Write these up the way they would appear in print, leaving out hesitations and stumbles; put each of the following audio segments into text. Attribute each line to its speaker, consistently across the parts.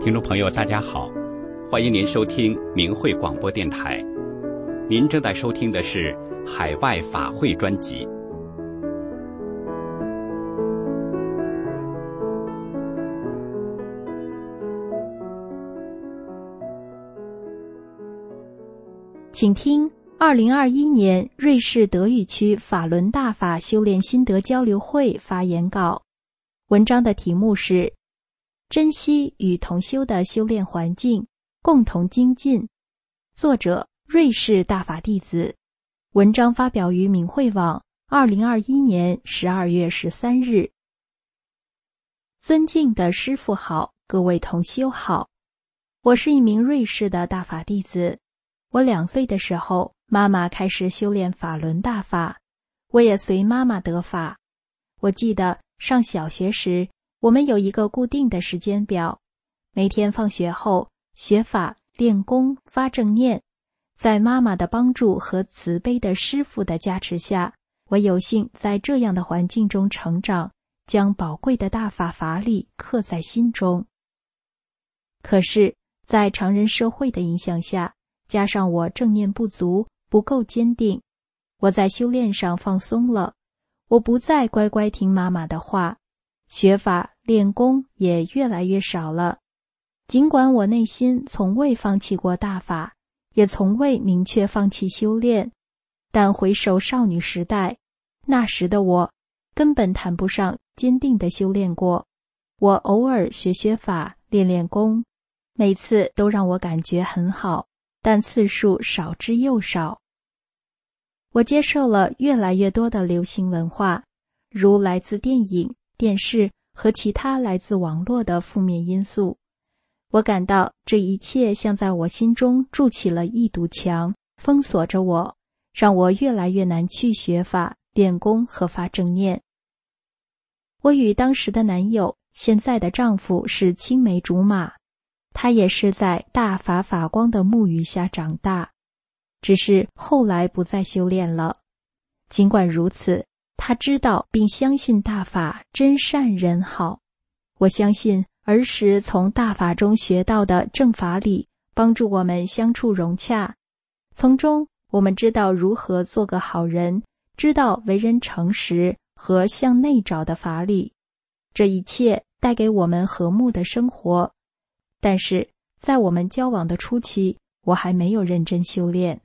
Speaker 1: 听众朋友大家好，欢迎您收听明慧广播电台。您正在收听的是海外法会专辑。
Speaker 2: 请听2021年瑞士德语区法伦大法修炼心得交流会发言稿。文章的题目是珍惜与同修的修炼环境，共同精进。作者瑞士大法弟子。文章发表于明慧网2021年12月13日。尊敬的师父好，各位同修好。我是一名瑞士的大法弟子。我2岁的时候，妈妈开始修炼法轮大法，我也随妈妈得法。我记得上小学时，我们有一个固定的时间表，每天放学后学法、练功、发正念。在妈妈的帮助和慈悲的师父的加持下，我有幸在这样的环境中成长，将宝贵的大法法理刻在心中。可是，在常人社会的影响下，加上我正念不足，不够坚定，我在修炼上放松了，我不再乖乖听妈妈的话，学法练功也越来越少了。尽管我内心从未放弃过大法，也从未明确放弃修炼，但回首少女时代，那时的我根本谈不上坚定的修炼过。我偶尔学法，练练功，每次都让我感觉很好，但次数少之又少。我接受了越来越多的流行文化，如来自电影、电视和其他来自网络的负面因素。我感到这一切像在我心中筑起了一堵墙，封锁着我，让我越来越难去学法、练功和发正念。我与当时的男友，现在的丈夫是青梅竹马，他也是在大法法光的沐浴下长大，只是后来不再修炼了。尽管如此，他知道并相信大法真善人好。我相信儿时从大法中学到的正法理，帮助我们相处融洽，从中我们知道如何做个好人，知道为人诚实和向内找的法理。这一切带给我们和睦的生活。但是在我们交往的初期，我还没有认真修炼。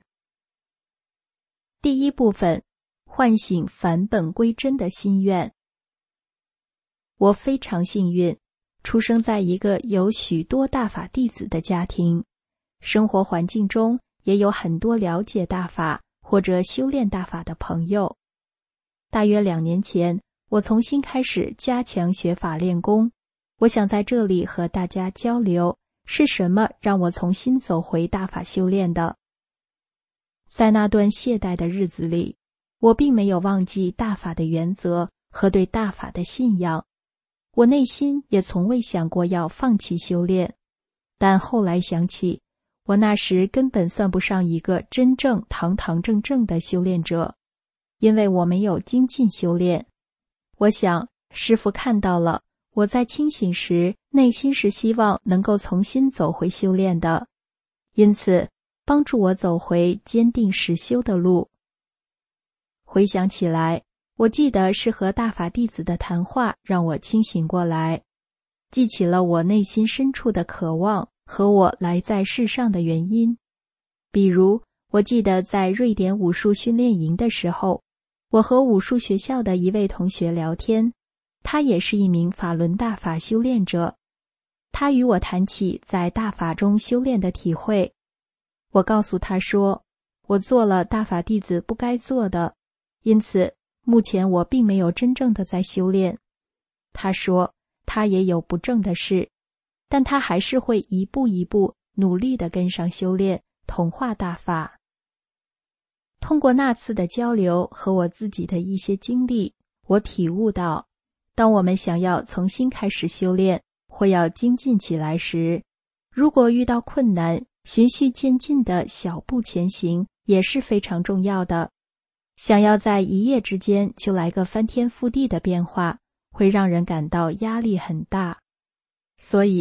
Speaker 2: 第一部分，唤醒返本归真的心愿。我非常幸运，出生在一个有许多大法弟子的家庭，生活环境中也有很多了解大法或者修炼大法的朋友。大约2年前，我重新开始加强学法练功。我想在这里和大家交流，是什么让我重新走回大法修炼的。在那段懈怠的日子里，我并没有忘记大法的原则和对大法的信仰，我内心也从未想过要放弃修炼。但后来想起，我那时根本算不上一个真正堂堂正正的修炼者，因为我没有精进修炼。我想师父看到了我在清醒时内心是希望能够重新走回修炼的，因此帮助我走回坚定实修的路。回想起来，我记得是和大法弟子的谈话让我清醒过来，记起了我内心深处的渴望和我来在世上的原因。比如，我记得在瑞典武术训练营的时候，我和武术学校的一位同学聊天，他也是一名法轮大法修炼者。他与我谈起在大法中修炼的体会。我告诉他说，我做了大法弟子不该做的，因此目前我并没有真正的在修炼。他说他也有不正的事，但他还是会一步一步努力地跟上修炼，同化大法。通过那次的交流和我自己的一些经历，我体悟到，当我们想要重新开始修炼或要精进起来时，如果遇到困难，循序渐进的小步前行也是非常重要的。想要在一夜之间就来个翻天覆地的变化，会让人感到压力很大。所以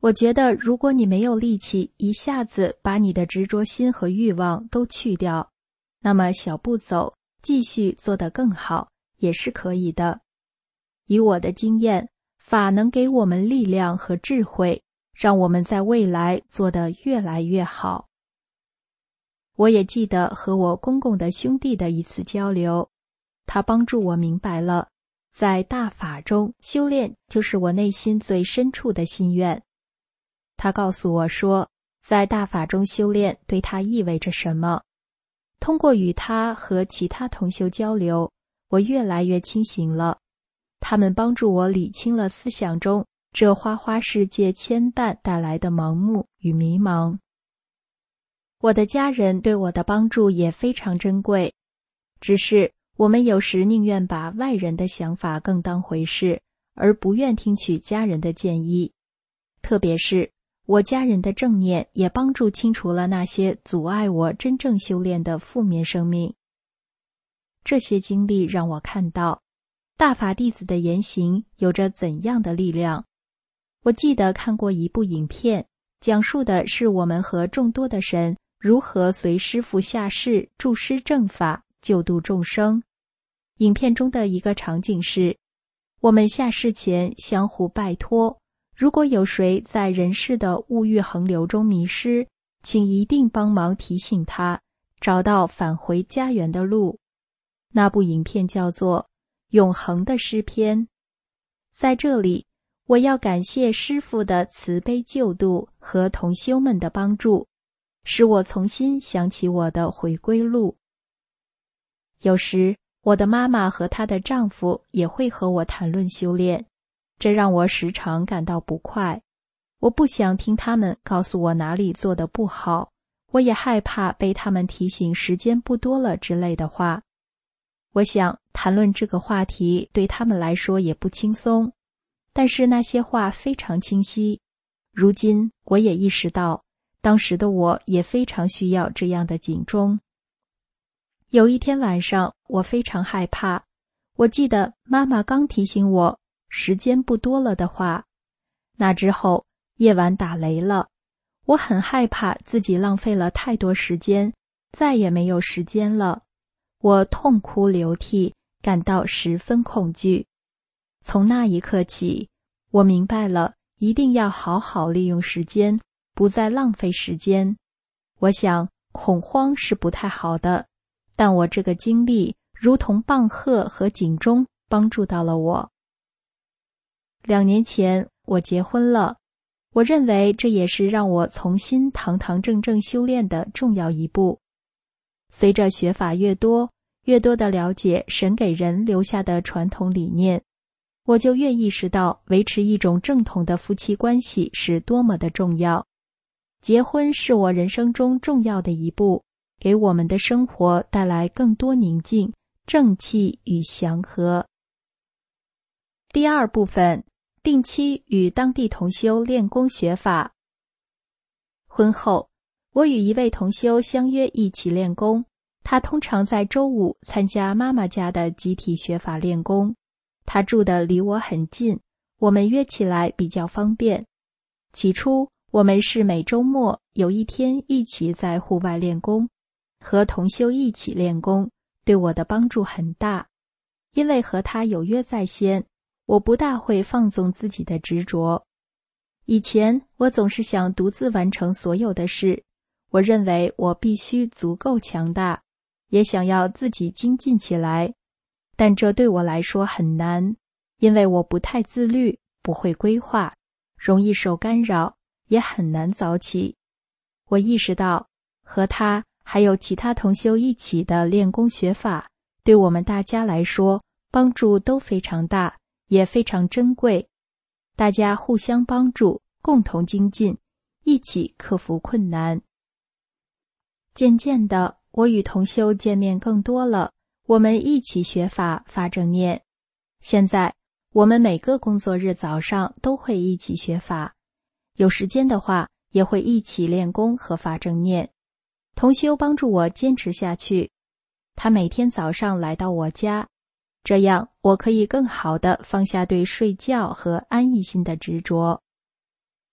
Speaker 2: 我觉得如果你没有力气一下子把你的执着心和欲望都去掉，那么小步走，继续做得更好，也是可以的。以我的经验，法能给我们力量和智慧，让我们在未来做得越来越好。我也记得和我公公的兄弟的一次交流，他帮助我明白了，在大法中修炼就是我内心最深处的心愿。他告诉我说，在大法中修炼对他意味着什么。通过与他和其他同修交流，我越来越清醒了。他们帮助我理清了思想中这花花世界牵绊带来的盲目与迷茫。我的家人对我的帮助也非常珍贵，只是我们有时宁愿把外人的想法更当回事，而不愿听取家人的建议。特别是我家人的正念也帮助清除了那些阻碍我真正修炼的负面生命。这些经历让我看到大法弟子的言行有着怎样的力量。我记得看过一部影片，讲述的是我们和众多的神如何随师父下世助施正法，救度众生。影片中的一个场景是，我们下世前相互拜托，如果有谁在人世的物欲横流中迷失，请一定帮忙提醒他，找到返回家园的路。那部影片叫做永恒的诗篇。在这里，我要感谢师父的慈悲救度和同修们的帮助，使我重新想起我的回归路。有时，我的妈妈和她的丈夫也会和我谈论修炼，这让我时常感到不快。我不想听他们告诉我哪里做得不好，我也害怕被他们提醒时间不多了之类的话。我想谈论这个话题对他们来说也不轻松，但是那些话非常清晰。如今我也意识到，当时的我也非常需要这样的警钟。有一天晚上，我非常害怕。我记得妈妈刚提醒我时间不多了的话。那之后，夜晚打雷了，我很害怕自己浪费了太多时间，再也没有时间了。我痛哭流涕，感到十分恐惧。从那一刻起，我明白了，一定要好好利用时间，不再浪费时间。我想，恐慌是不太好的，但我这个经历如同棒喝和警钟，帮助到了我。2年前，我结婚了。我认为这也是让我重新堂堂正正修炼的重要一步。随着学法越多的了解神给人留下的传统理念，我就越意识到维持一种正统的夫妻关系是多么的重要。结婚是我人生中重要的一步，给我们的生活带来更多宁静、正气与祥和。第二部分，定期与当地同修练功学法。婚后，我与一位同修相约一起练功。他通常在周5参加妈妈家的集体学法练功。他住得离我很近，我们约起来比较方便。起初，我们是每周末有一天一起在户外练功，和同修一起练功，对我的帮助很大。因为和他有约在先，我不大会放纵自己的执着。以前我总是想独自完成所有的事，我认为我必须足够强大，也想要自己精进起来，但这对我来说很难，因为我不太自律，不会规划，容易受干扰，也很难早起。我意识到，和他还有其他同修一起的练功学法，对我们大家来说，帮助都非常大，也非常珍贵。大家互相帮助，共同精进，一起克服困难。渐渐的，我与同修见面更多了，我们一起学法发正念。现在，我们每个工作日早上都会一起学法，有时间的话，也会一起练功和发正念。同修帮助我坚持下去，他每天早上来到我家，这样我可以更好地放下对睡觉和安逸心的执着。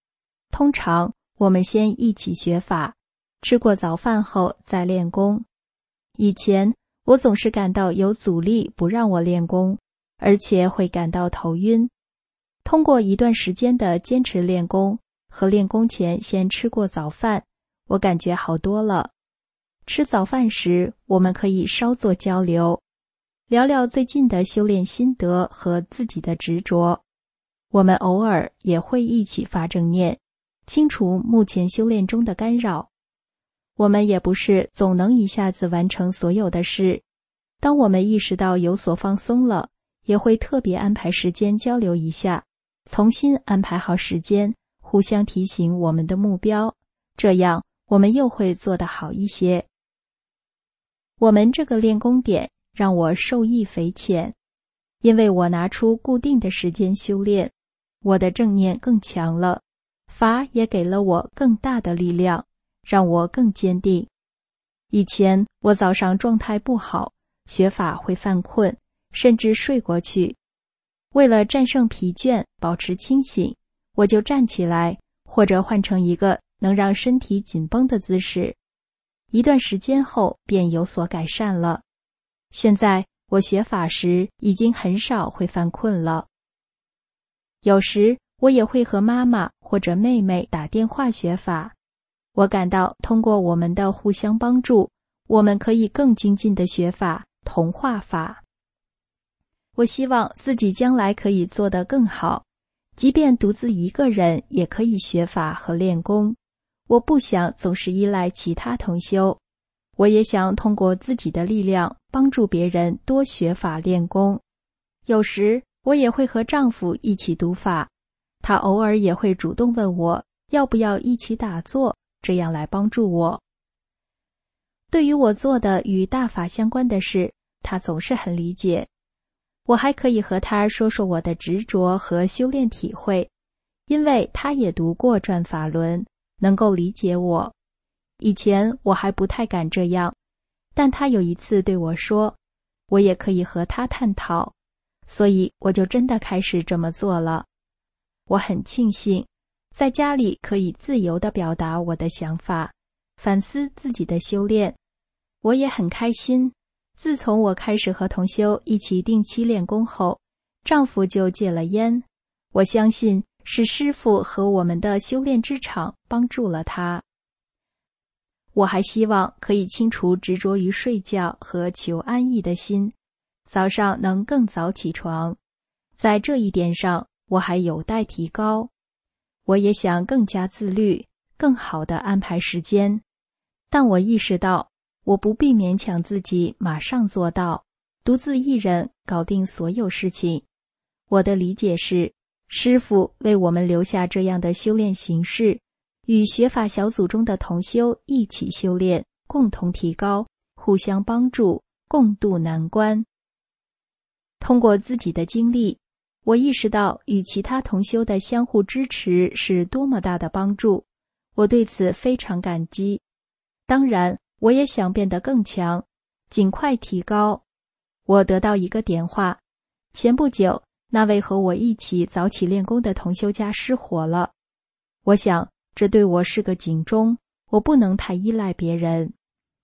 Speaker 2: 通常我们先一起学法，吃过早饭后再练功。以前我总是感到有阻力不让我练功，而且会感到头晕。通过一段时间的坚持练功和练功前先吃过早饭，我感觉好多了。吃早饭时，我们可以稍作交流，聊聊最近的修炼心得和自己的执着。我们偶尔也会一起发正念，清除目前修炼中的干扰。我们也不是总能一下子完成所有的事，当我们意识到有所放松了，也会特别安排时间交流一下，重新安排好时间，互相提醒我们的目标，这样我们又会做得好一些。我们这个练功点让我受益匪浅，因为我拿出固定的时间修炼，我的正念更强了，法也给了我更大的力量，让我更坚定。以前我早上状态不好，学法会犯困，甚至睡过去。为了战胜疲倦，保持清醒，我就站起来，或者换成一个能让身体紧绷的姿势。一段时间后便有所改善了。现在我学法时已经很少会犯困了。有时我也会和妈妈或者妹妹打电话学法。我感到通过我们的互相帮助，我们可以更精进地学法，同化法。我希望自己将来可以做得更好，即便独自一个人也可以学法和练功。我不想总是依赖其他同修，我也想通过自己的力量帮助别人多学法练功。有时我也会和丈夫一起读法，他偶尔也会主动问我要不要一起打坐，这样来帮助我。对于我做的与大法相关的事，他总是很理解。我还可以和他说说我的执着和修炼体会，因为他也读过转法轮，能够理解我。以前我还不太敢这样，但他有一次对我说，我也可以和他探讨，所以我就真的开始这么做了。我很庆幸，在家里可以自由地表达我的想法，反思自己的修炼。我也很开心，自从我开始和同修一起定期练功后，丈夫就戒了烟。我相信是师父和我们的修炼之场帮助了他。我还希望可以清除执着于睡觉和求安逸的心，早上能更早起床。在这一点上，我还有待提高。我也想更加自律，更好地安排时间。但我意识到，我不必勉强自己马上做到，独自一人搞定所有事情。我的理解是，师父为我们留下这样的修炼形式，与学法小组中的同修一起修炼，共同提高，互相帮助，共度难关。通过自己的经历，我意识到与其他同修的相互支持是多么大的帮助，我对此非常感激。当然，我也想变得更强，尽快提高。我得到一个电话，前不久，那位和我一起早起练功的同修家失火了。我想，这对我是个警钟，我不能太依赖别人。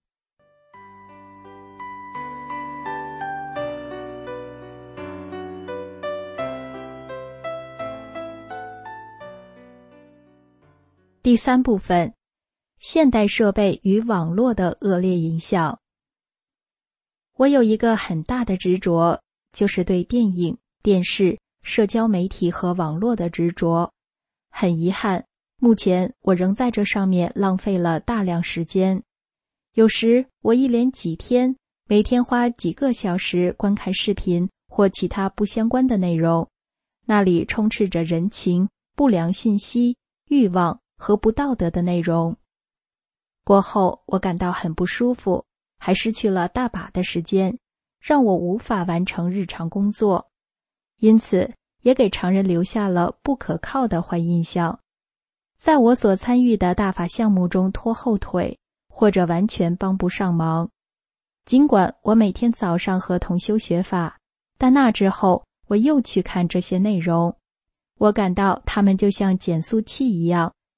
Speaker 2: 第三部分，现代设备与网络的恶劣影响。我有一个很大的执着，就是对电影、电视、社交媒体和网络的执着。很遗憾，目前我仍在这上面浪费了大量时间。有时我一连几天，每天花几个小时观看视频或其他不相关的内容，那里充斥着人情、不良信息、欲望和不道德的内容。过后我感到很不舒服，还失去了大把的时间，让我无法完成日常工作，因此也给常人留下了不可靠的坏印象。在我所参与的大法项目中拖后腿，或者完全帮不上忙。尽管我每天早上和同修学法，但那之后我又去看这些内容，我感到它们就像减速器一样，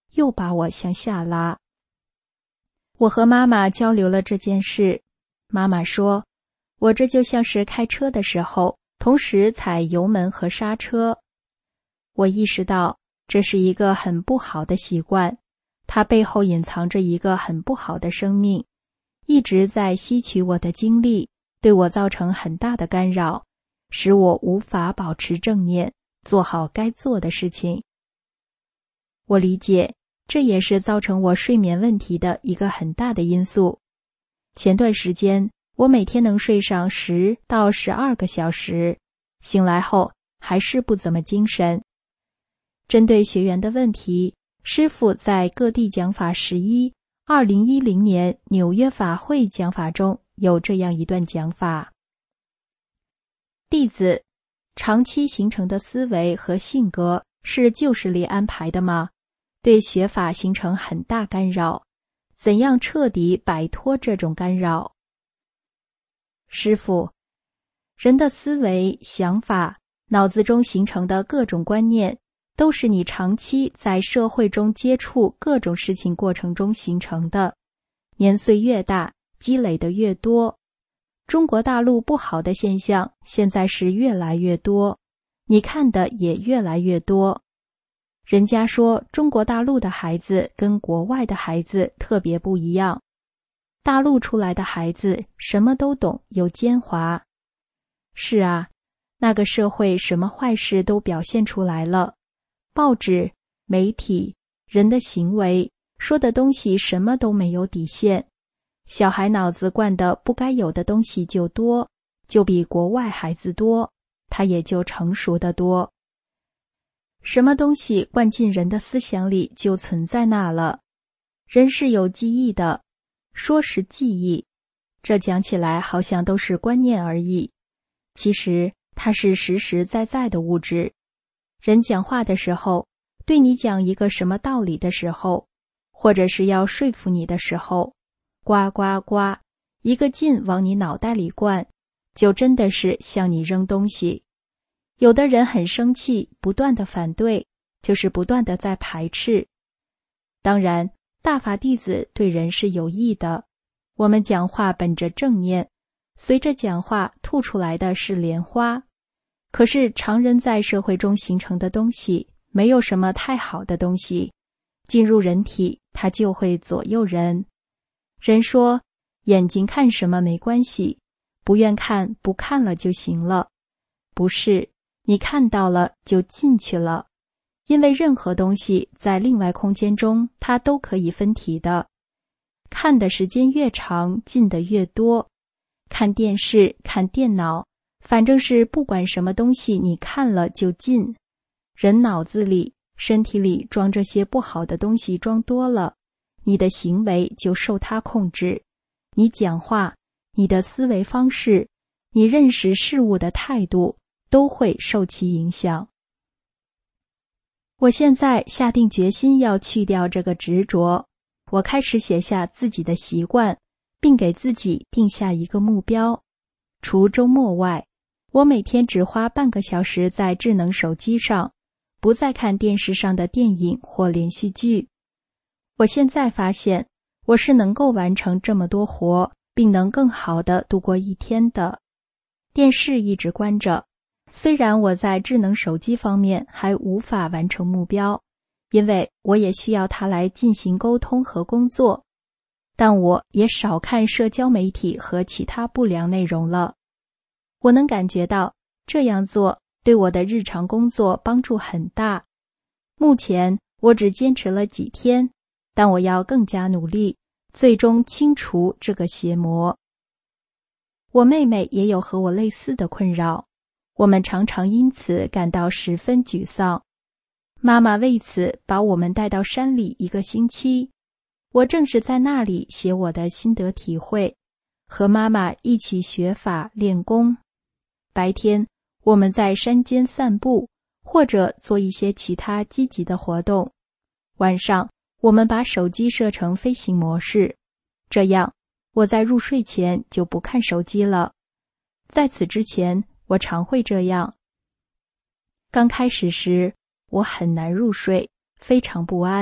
Speaker 2: 又把我向下拉。我和妈妈交流了这件事，妈妈说，我这就像是开车的时候，同时踩油门和刹车。我意识到这是一个很不好的习惯，它背后隐藏着一个很不好的生命，一直在吸取我的精力，对我造成很大的干扰，使我无法保持正念，做好该做的事情。我理解，这也是造成我睡眠问题的一个很大的因素。前段时间，我每天能睡上10到12个小时，醒来后还是不怎么精神。针对学员的问题，师父在各地讲法11 2010年纽约法会讲法中有这样一段讲法：弟子，长期形成的思维和性格是旧时里安排的吗？对学法形成很大干扰，怎样彻底摆脱这种干扰？师父，人的思维、想法，脑子中形成的各种观念，都是你长期在社会中接触各种事情过程中形成的，年岁越大，积累的越多。中国大陆不好的现象现在是越来越多，你看的也越来越多。人家说中国大陆的孩子跟国外的孩子特别不一样，大陆出来的孩子什么都懂，又奸猾。是啊，那个社会什么坏事都表现出来了，报纸、媒体、人的行为，说的东西什么都没有底线。小孩脑子灌的不该有的东西就多，就比国外孩子多，他也就成熟得多。什么东西灌进人的思想里就存在那了。人是有记忆的，说是记忆，这讲起来好像都是观念而已，其实它是实实在在的物质。人讲话的时候，对你讲一个什么道理的时候，或者是要说服你的时候，呱呱呱，一个劲往你脑袋里灌，就真的是向你扔东西。有的人很生气，不断地反对，就是不断地在排斥。当然，大法弟子对人是有益的，我们讲话本着正念，随着讲话吐出来的是莲花。可是常人在社会中形成的东西，没有什么太好的东西，进入人体，它就会左右人。人说，眼睛看什么没关系，不愿看不看了就行了。不是，你看到了就进去了，因为任何东西在另外空间中，它都可以分体的。看的时间越长，进的越多。看电视、看电脑，反正是不管什么东西你看了就进。人脑子里、身体里装这些不好的东西装多了，你的行为就受它控制。你讲话、你的思维方式、你认识事物的态度，都会受其影响。我现在下定决心要去掉这个执着，我开始写下自己的习惯，并给自己定下一个目标。除周末外，我每天只花半个小时在智能手机上，不再看电视上的电影或连续剧。我现在发现，我是能够完成这么多活，并能更好地度过一天的。电视一直关着，虽然我在智能手机方面还无法完成目标，因为我也需要它来进行沟通和工作，但我也少看社交媒体和其他不良内容了。我能感觉到这样做对我的日常工作帮助很大。目前我只坚持了几天，但我要更加努力，最终清除这个邪魔。我妹妹也有和我类似的困扰，我们常常因此感到十分沮丧。妈妈为此把我们带到山里1个星期，我正是在那里写我的心得体会，和妈妈一起学法练功。白天我们在山间散步，或者做一些其他积极的活动。晚上我们把手机设成飞行模式，这样我在入睡前就不看手机了。在此之前，我常会这样。刚开始时，我很难入睡，非常不安，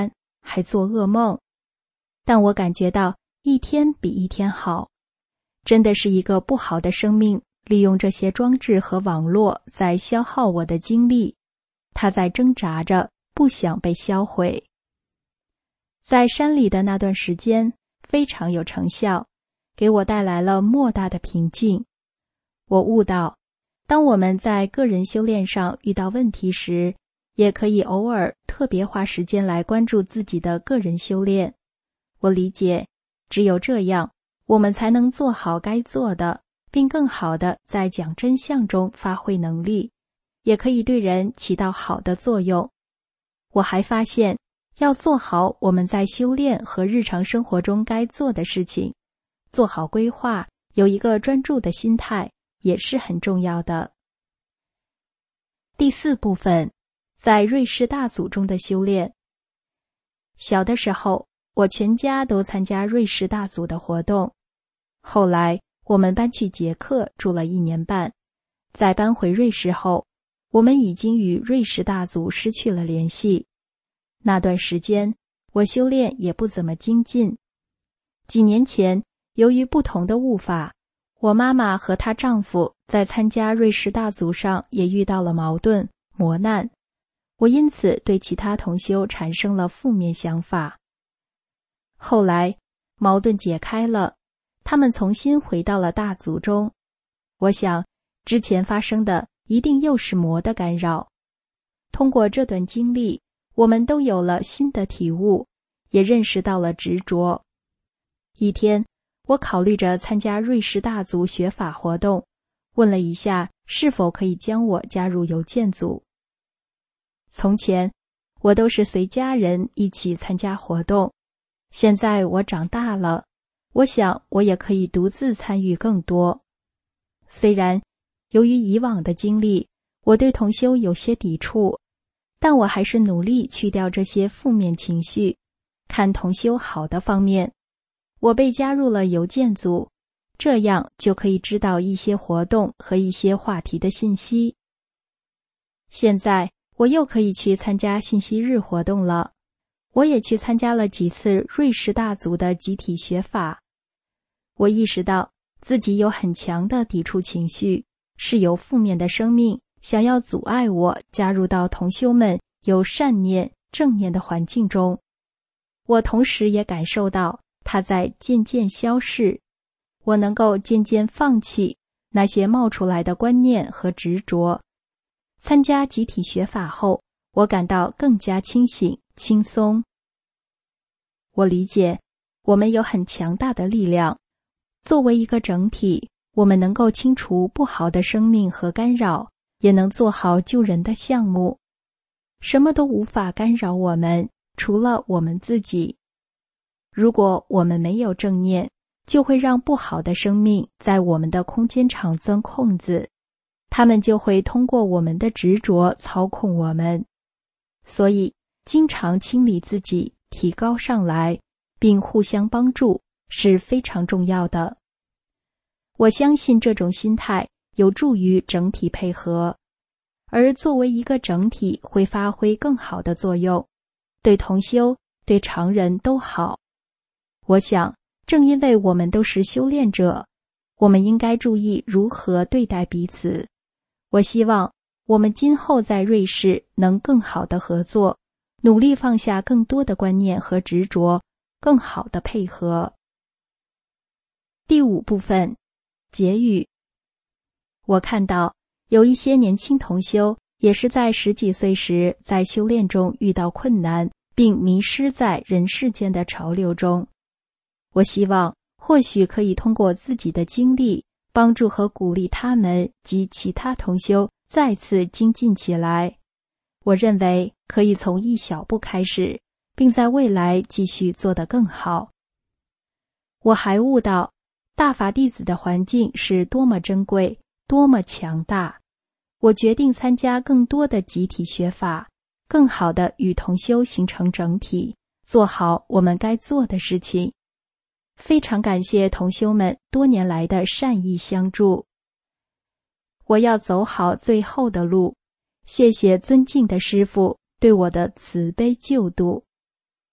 Speaker 2: 还做噩梦。但我感觉到一天比一天好，真的是一个不好的生命，利用这些装置和网络在消耗我的精力，它在挣扎着，不想被销毁。在山里的那段时间非常有成效，给我带来了莫大的平静。我悟到，当我们在个人修炼上遇到问题时，也可以偶尔特别花时间来关注自己的个人修炼。我理解，只有这样，我们才能做好该做的，并更好地在讲真相中发挥能力，也可以对人起到好的作用。我还发现，要做好我们在修炼和日常生活中该做的事情，做好规划，有一个专注的心态，也是很重要的。第4部分，在瑞士大组中的修炼。小的时候，我全家都参加瑞士大组的活动。后来，我们搬去捷克住了1年半。在搬回瑞士后，我们已经与瑞士大组失去了联系。那段时间，我修炼也不怎么精进。几年前，由于不同的悟法，我妈妈和她丈夫在参加瑞士大组上也遇到了矛盾、磨难。我因此对其他同修产生了负面想法。后来，矛盾解开了，他们重新回到了大组中。我想，之前发生的一定又是魔的干扰。通过这段经历，我们都有了新的体悟，也认识到了执着。一天，我考虑着参加瑞士大组学法活动，问了一下是否可以将我加入邮件组。从前，我都是随家人一起参加活动，现在我长大了，我想我也可以独自参与更多。虽然由于以往的经历，我对同修有些抵触，但我还是努力去掉这些负面情绪，看同修好的方面。我被加入了邮件组，这样就可以知道一些活动和一些话题的信息。现在我又可以去参加信息日活动了。我也去参加了几次瑞士大组的集体学法。我意识到自己有很强的抵触情绪，是有负面的生命想要阻碍我加入到同修们有善念、正念的环境中。我同时也感受到它在渐渐消逝，我能够渐渐放弃那些冒出来的观念和执着。参加集体学法后，我感到更加清醒、轻松。我理解，我们有很强大的力量。作为一个整体，我们能够清除不好的生命和干扰，也能做好救人的项目。什么都无法干扰我们，除了我们自己。如果我们没有正念，就会让不好的生命在我们的空间场钻空子，他们就会通过我们的执着操控我们。所以，经常清理自己，提高上来，并互相帮助，是非常重要的。我相信这种心态有助于整体配合，而作为一个整体会发挥更好的作用，对同修、对常人都好。我想，正因为我们都是修炼者，我们应该注意如何对待彼此。我希望我们今后在瑞士能更好的合作，努力放下更多的观念和执着，更好的配合。第5部分，结语。我看到有一些年轻同修也是在10几岁时在修炼中遇到困难，并迷失在人世间的潮流中。我希望或许可以通过自己的经历，帮助和鼓励他们及其他同修再次精进起来。我认为可以从一小步开始，并在未来继续做得更好。我还悟到大法弟子的环境是多么珍贵，多么强大。我决定参加更多的集体学法，更好地与同修形成整体，做好我们该做的事情。非常感谢同修们多年来的善意相助。我要走好最后的路，谢谢尊敬的师父对我的慈悲救度。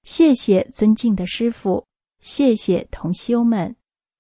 Speaker 2: 谢谢尊敬的师父，谢谢同修们。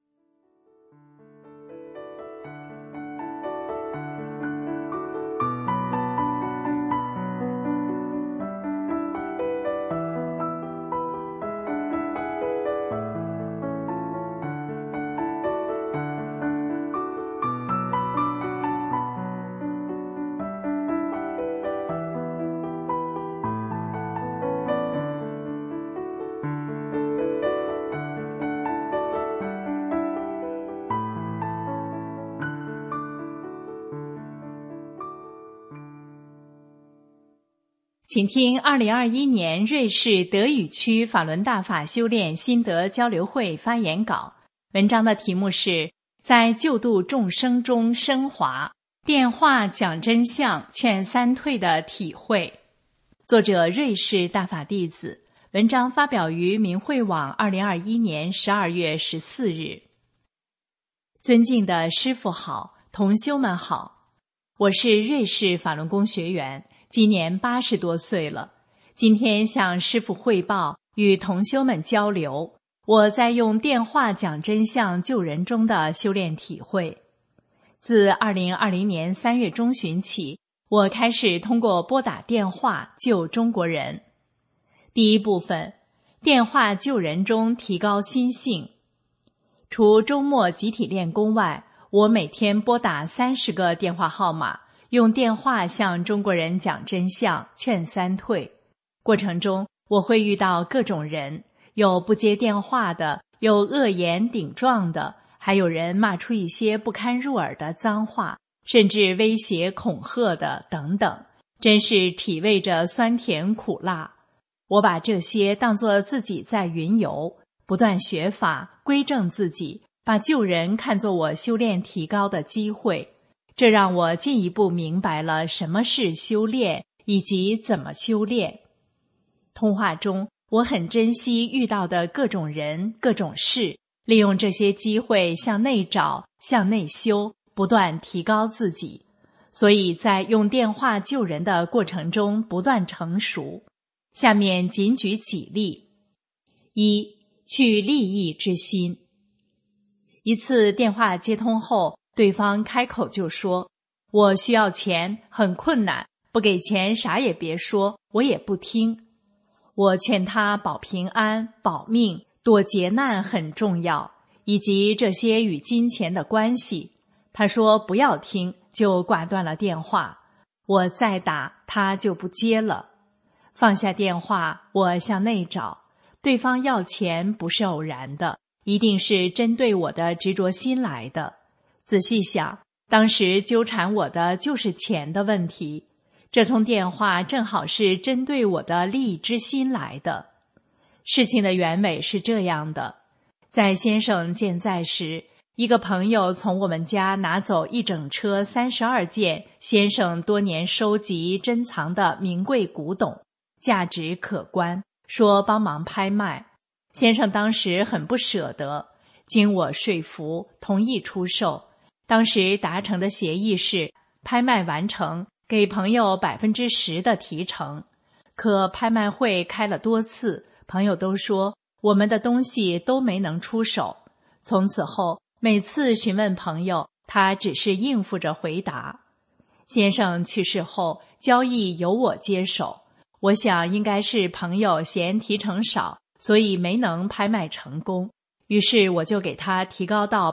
Speaker 3: 请听2021年瑞士德语区法轮大法修炼心得交流会发言稿，文章的题目是在救度众生中升华，电话讲真相劝三退的体会。作者瑞士大法弟子，文章发表于明慧网2021年12月14日。尊敬的师父好，同修们好，我是瑞士法轮功学员，今年80多岁了。今天向师父汇报，与同修们交流我在用电话讲真相救人中的修炼体会。自2020年3月中旬起，我开始通过拨打电话救中国人。第一部分，电话救人中提高心性。除周末集体练功外，我每天拨打30个电话号码，用电话向中国人讲真相，劝三退。过程中，我会遇到各种人，有不接电话的，有恶言顶撞的，还有人骂出一些不堪入耳的脏话，甚至威胁恐吓的等等，真是体味着酸甜苦辣。我把这些当作自己在云游，不断学法，归正自己，把救人看作我修炼提高的机会。这让我进一步明白了什么是修炼，以及怎么修炼。通话中，我很珍惜遇到的各种人、各种事，利用这些机会向内找、向内修，不断提高自己。所以在用电话救人的过程中不断成熟。下面仅举几例。一、去利益之心。一次电话接通后，对方开口就说：“我需要钱，很困难，不给钱啥也别说，我也不听。”我劝他保平安、保命、躲劫难很重要，以及这些与金钱的关系。他说不要听，就挂断了电话。我再打，他就不接了。放下电话，我向内找，对方要钱不是偶然的，一定是针对我的执着心来的。仔细想，当时纠缠我的就是钱的问题，这通电话正好是针对我的利益之心来的。事情的原委是这样的，在先生健在时，一个朋友从我们家拿走一整车32件先生多年收集珍藏的名贵古董，价值可观，说帮忙拍卖。先生当时很不舍得，经我说服，同意出售。当时达成的协议是，拍卖完成给朋友10%的提成。可拍卖会开了多次，朋友都说我们的东西都没能出手。从此后，每次询问朋友，他只是应付着回答。先生去世后，交易由我接手。我想应该是朋友嫌提成少，所以没能拍卖成功。于是我就给他提高到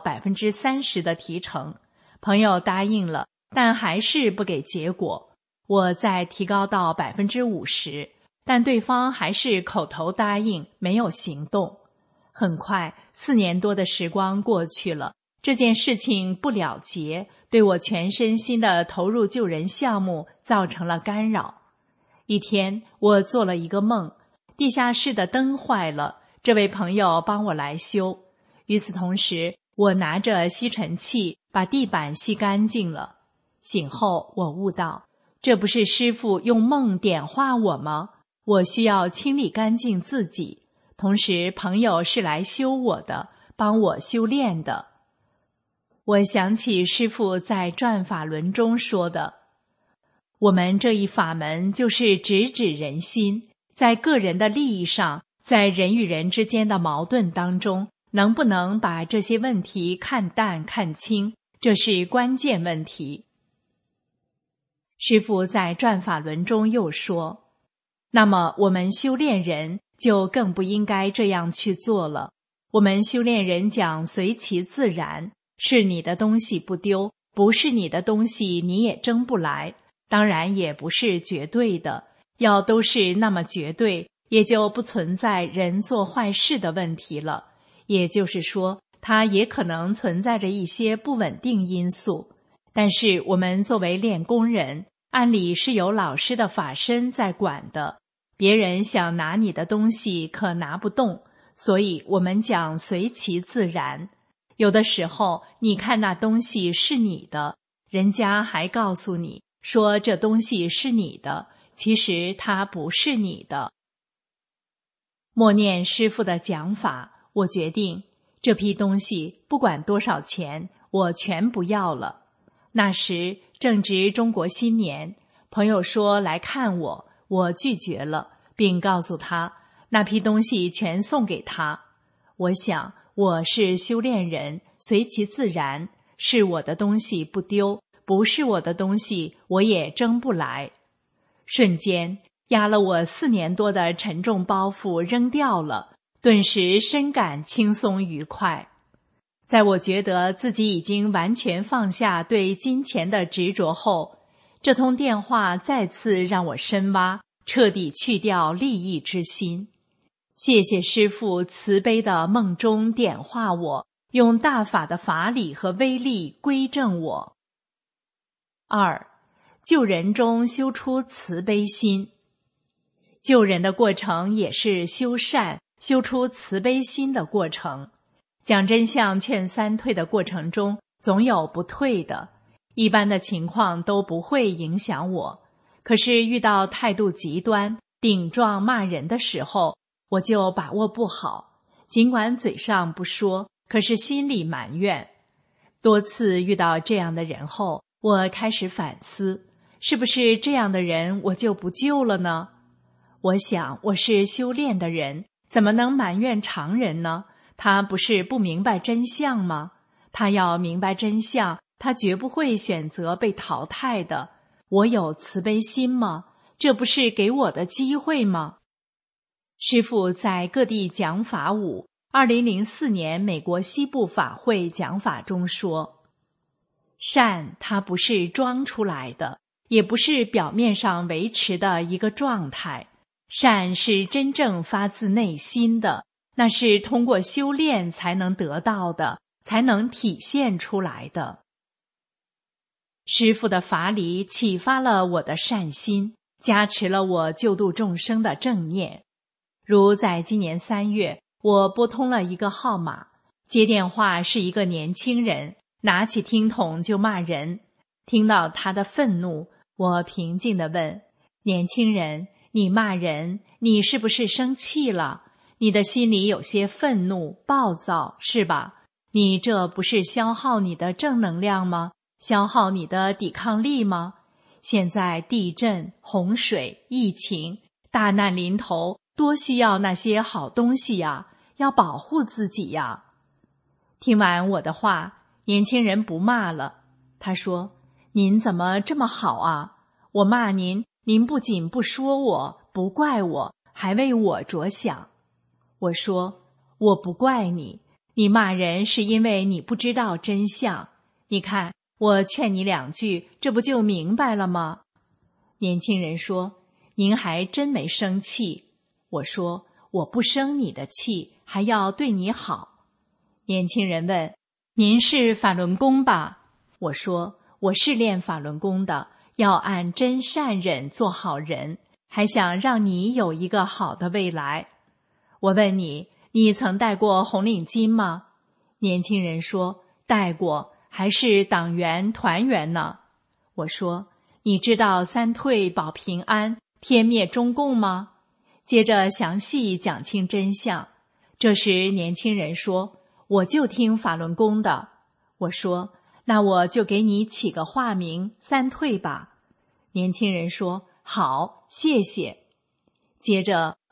Speaker 3: 30%的提成，朋友答应了，但还是不给结果。我再提高到50%，但对方还是口头答应，没有行动。很快，4年多的时光过去了，这件事情不了结，对我全身心的投入救人项目造成了干扰。一天，我做了一个梦，地下室的灯坏了，这位朋友帮我来修。与此同时，我拿着吸尘器把地板吸干净了。醒后，我悟到，这不是师父用梦点化我吗？我需要清理干净自己，同时朋友是来修我的，帮我修炼的。我想起师父在转法轮中说的，我们这一法门就是直指人心，在个人的利益上在人与人之间的矛盾当中，能不能把这些问题看淡看清，这是关键问题。师父在转法轮中又说，那么我们修炼人就更不应该这样去做了。我们修炼人讲随其自然，是你的东西不丢，不是你的东西你也争不来，当然也不是绝对的，要都是那么绝对，也就不存在人做坏事的问题了。也就是说，它也可能存在着一些不稳定因素，但是我们作为练功人，按理是有老师的法身在管的，别人想拿你的东西可拿不动，所以我们讲随其自然。有的时候你看那东西是你的，人家还告诉你说这东西是你的，其实它不是你的。默念师父的讲法，我决定这批东西不管多少钱，我全不要了。那时正值中国新年，朋友说来看我，我拒绝了，并告诉他那批东西全送给他。我想我是修炼人，随其自然，是我的东西不丢，不是我的东西我也争不来。瞬间压了我4年多的沉重包袱扔掉了，顿时深感轻松愉快。在我觉得自己已经完全放下对金钱的执着后，这通电话再次让我深挖，彻底去掉利益之心。谢谢师父慈悲的梦中点化我，用大法的法理和威力归正我。2. 救人中修出慈悲心。救人的过程也是修善、修出慈悲心的过程。讲真相劝三退的过程中，总有不退的，一般的情况都不会影响我。可是遇到态度极端、顶撞骂人的时候，我就把握不好，尽管嘴上不说，可是心里埋怨。多次遇到这样的人后，我开始反思，是不是这样的人我就不救了呢？我想我是修炼的人，怎么能埋怨常人呢？他不是不明白真相吗？他要明白真相，他绝不会选择被淘汰的。我有慈悲心吗？这不是给我的机会吗？师父在各地讲法舞，2004年美国西部法会讲法中说，善它不是装出来的，也不是表面上维持的一个状态，善是真正发自内心的，那是通过修炼才能得到的，才能体现出来的。师父的法理启发了我的善心，加持了我救度众生的正念。如在今年3月，我拨通了一个号码，接电话是一个年轻人，拿起听筒就骂人。听到他的愤怒，我平静地问，年轻人，你骂人，你是不是生气了？你的心里有些愤怒、暴躁，是吧？你这不是消耗你的正能量吗？消耗你的抵抗力吗？现在地震、洪水、疫情，大难临头，多需要那些好东西呀，要保护自己呀。听完我的话，年轻人不骂了。他说，您怎么这么好啊？我骂您，您不仅不说我，不怪我，还为我着想。我说，我不怪你，你骂人是因为你不知道真相。你看，我劝你2句，这不就明白了吗？年轻人说，您还真没生气。我说，我不生你的气，还要对你好。年轻人问，您是法轮功吧？我说，我是练法轮功的，要按真善忍做好人，还想让你有一个好的未来。我问你，你曾戴过红领巾吗？年轻人说，戴过，还是党员团员呢。我说，你知道三退保平安，天灭中共吗？接着详细讲清真相。这时年轻人说，我就听法轮功的。我说，那我就给你起个化名，三退吧。年轻人说，好，谢谢。接着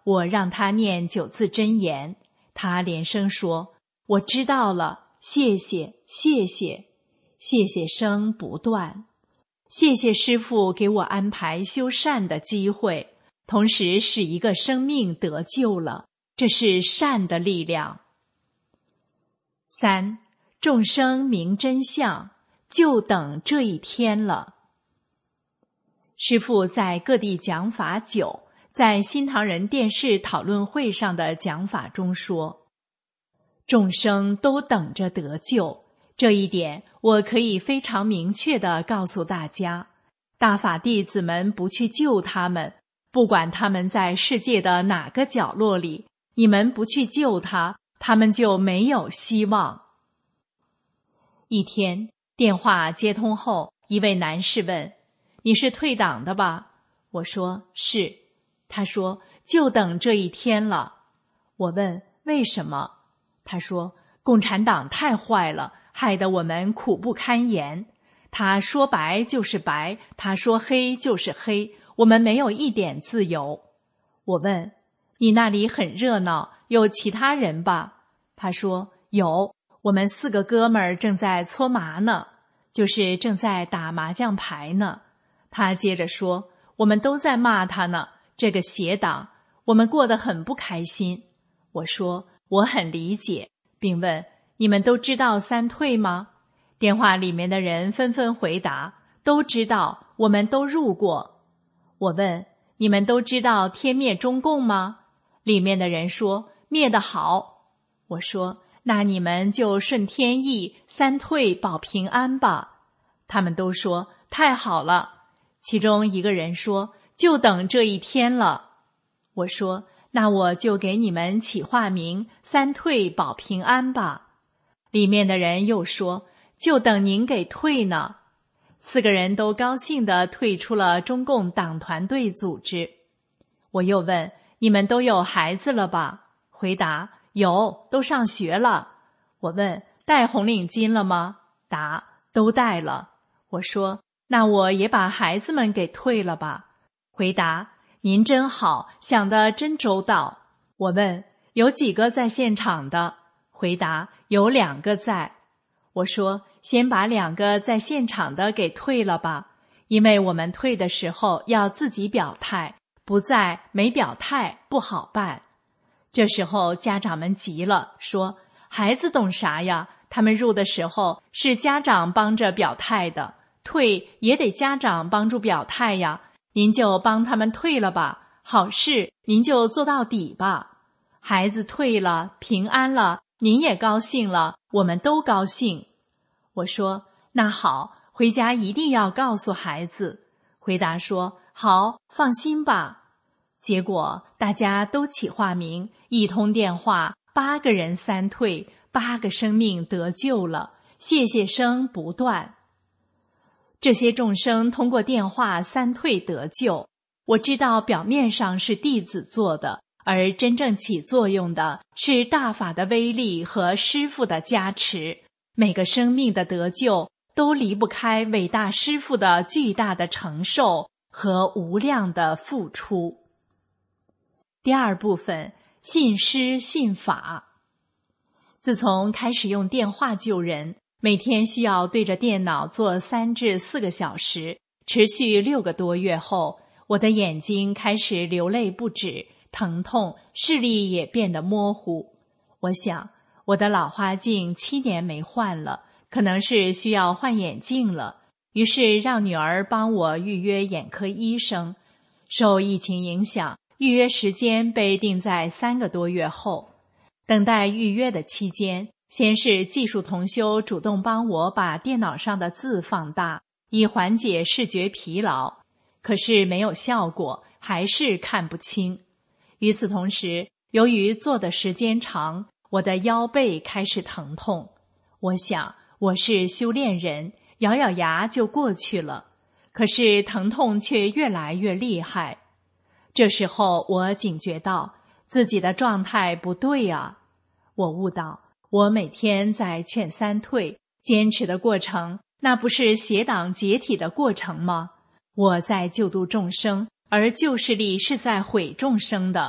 Speaker 3: 我让他念9字真言，他连声说：“我知道了，谢谢，谢谢。”谢谢声不断。谢谢师父给我安排修善的机会，同时使一个生命得救了，这是善的力量。3. 众生明真相，就等这一天了。师父在各地讲法久，在新唐人电视讨论会上的讲法中说，众生都等着得救，这一点我可以非常明确地告诉大家，大法弟子们不去救他们，不管他们在世界的哪个角落里，你们不去救他，他们就没有希望。一天，电话接通后，一位男士问：“你是退党的吧？”我说：“是。”他说：“就等这一天了。”我问：“为什么？”他说：“共产党太坏了，害得我们苦不堪言。他说白就是白，他说黑就是黑，我们没有一点自由。”我问：“你那里很热闹，有其他人吧？”他说：“有，我们4个哥们儿正在搓麻呢，就是正在打麻将牌呢。”他接着说：“我们都在骂他呢，这个邪党，我们过得很不开心。”我说：“我很理解，并问：你们都知道3退吗？”电话里面的人纷纷回答：“都知道，我们都入过。”我问：“你们都知道天灭中共吗？”里面的人说：“灭得好。”我说：“那你们就顺天意，3退保平安吧。”他们都说：“太好了。”其中一个人说：“就等这一天了。”我说：“那我就给你们起化名，3退保平安吧。”里面的人又说：“就等您给退呢。”4个人都高兴地退出了中共党团队组织。我又问：“你们都有孩子了吧？”回答：“有，都上学了。”我问：“戴红领巾了吗？”答：“都戴了。”我说：“那我也把孩子们给退了吧。”回答：“您真好，想得真周到。”我问：“有几个在现场的？”回答：“有2个在。”我说：“先把2个在现场的给退了吧，因为我们退的时候要自己表态，不在没表态不好办。”这时候家长们急了，说：“孩子懂啥呀？他们入的时候是家长帮着表态的，退也得家长帮助表态呀，您就帮他们退了吧，好事您就做到底吧。孩子退了，平安了，您也高兴了，我们都高兴。”我说：“那好，回家一定要告诉孩子。”回答说：“好，放心吧。”结果大家都起化名，一通电话，8个人3退，8个生命得救了，谢谢声不断。这些众生通过电话3退得救，我知道表面上是弟子做的，而真正起作用的是大法的威力和师父的加持。每个生命的得救都离不开伟大师父的巨大的承受和无量的付出。第2部分，信师信法。自从开始用电话救人，每天需要对着电脑做3至4个小时，持续6个多月后，我的眼睛开始流泪不止，疼痛，视力也变得模糊。我想，我的老花镜7年没换了，可能是需要换眼镜了，于是让女儿帮我预约眼科医生。受疫情影响，预约时间被定在3个多月后。等待预约的期间，先是技术同修主动帮我把电脑上的字放大，以缓解视觉疲劳，可是没有效果，还是看不清。与此同时，由于坐的时间长，我的腰背开始疼痛。我想，我是修炼人，咬咬牙就过去了，可是疼痛却越来越厉害。这时候我警觉到自己的状态不对啊，我悟到，我每天在劝3退坚持的过程，那不是邪党解体的过程吗？我在救度众生，而救世力是在毁众生的，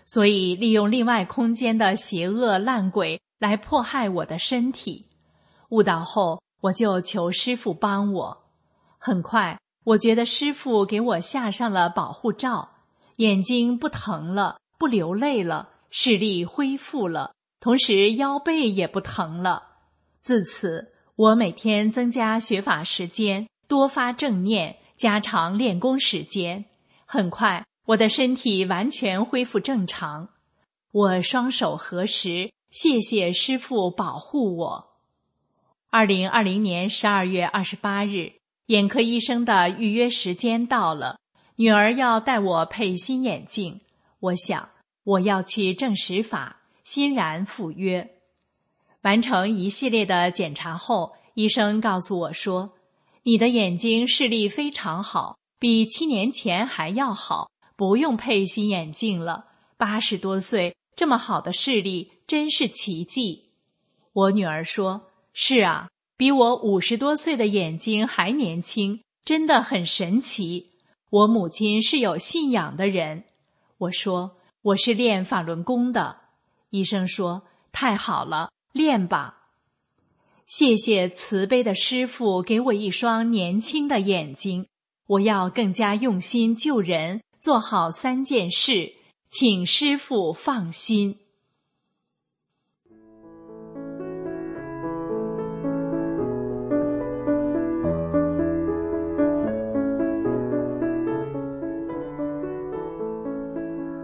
Speaker 3: 所以利用另外空间的邪恶烂鬼来迫害我的身体。悟道后，我就求师父帮我。很快，我觉得师父给我下上了保护罩，眼睛不疼了，不流泪了，视力恢复了，同时腰背也不疼了。自此，我每天增加学法时间，多发正念，加长练功时间。很快，我的身体完全恢复正常。我双手合十，谢谢师父保护我。2020年12月28日，眼科医生的预约时间到了，女儿要带我配新眼镜。我想，我要去证实法，欣然赴约。完成一系列的检查后，医生告诉我说，你的眼睛视力非常好，比7年前还要好，不用配新眼镜了。80多岁，这么好的视力，真是奇迹。我女儿说，是啊，比我50多岁的眼睛还年轻，真的很神奇。我母亲是有信仰的人。我说，我是练法轮功的。医生说，太好了，练吧。谢谢慈悲的师父给我一双年轻的眼睛，我要更加用心救人，做好3件事，请师父放心。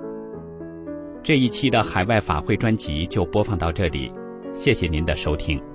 Speaker 1: 这一期的海外法会专辑就播放到这里，谢谢您的收听。